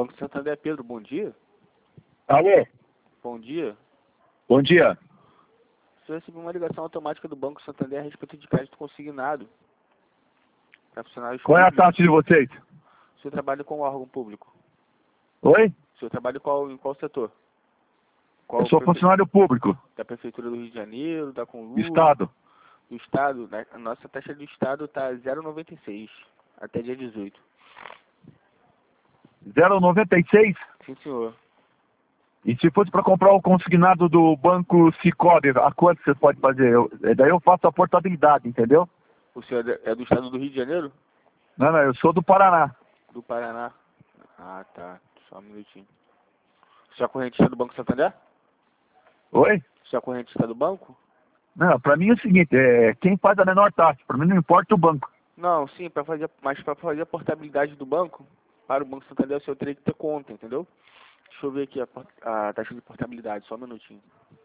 Banco Santander, Pedro, bom dia. Alô? Bom dia. Bom dia. Você recebeu uma ligação automática do Banco Santander a respeito de crédito consignado para funcionários Qual é a públicos. taxa de vocês? Você trabalha com órgão público? Oi? Você trabalha em qual setor? Eu sou funcionário público. Da Prefeitura do Rio de Janeiro, da Conluz? Estado. Do Estado? Né? A nossa taxa do Estado está 0,96 até dia 18. 0,96? Sim, senhor. E se fosse para comprar o consignado do Banco Sicoob, a quanto você pode fazer? Daí eu faço a portabilidade, entendeu? O senhor é do Estado do Rio de Janeiro? Não, eu sou do Paraná. Do Paraná. Ah, tá. Só um minutinho. Você é correntista do Banco Santander? Oi? Você é correntista do banco? Não, para mim é o seguinte, quem faz a menor taxa, para mim não importa o banco. Não, sim, mas para fazer a portabilidade do banco, para o Banco Santander, o senhor teria que ter conta, entendeu? Deixa eu ver aqui a taxa de portabilidade, só um minutinho.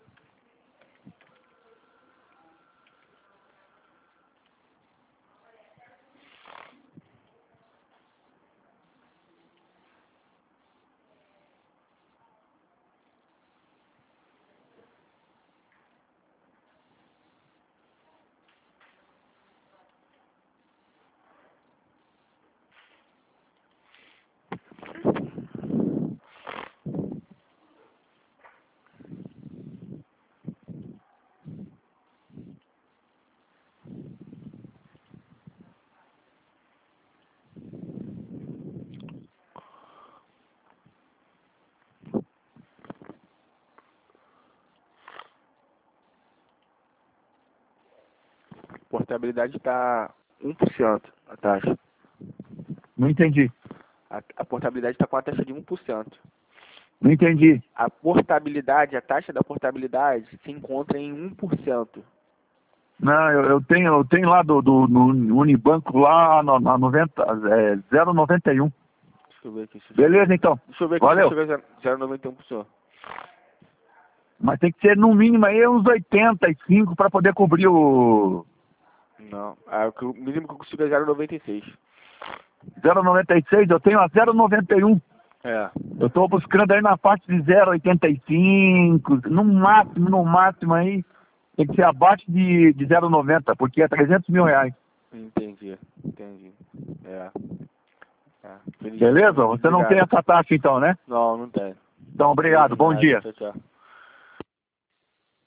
Portabilidade está 1% a taxa. Não entendi. A portabilidade está com a taxa de 1%. Não entendi. A portabilidade, a taxa da portabilidade se encontra em 1%. Não, eu tenho lá no Unibanco lá na 90, 0,91. Deixa eu ver aqui. Beleza, então. Deixa eu ver aqui Valeu. se chega a 0,91 pro senhor. Mas tem que ser no mínimo aí uns 85 para poder cobrir o Não, o mínimo que eu consigo é 0,96. 0,96, eu tenho a 0,91. É. Eu estou buscando aí na parte de 0,85, no máximo aí, tem que ser abaixo de 0,90, porque é 300 mil reais. Entendi. É. Beleza? Você não tem essa taxa então, né? Não, não tem. Então, obrigado, bom dia. Tchau, tchau.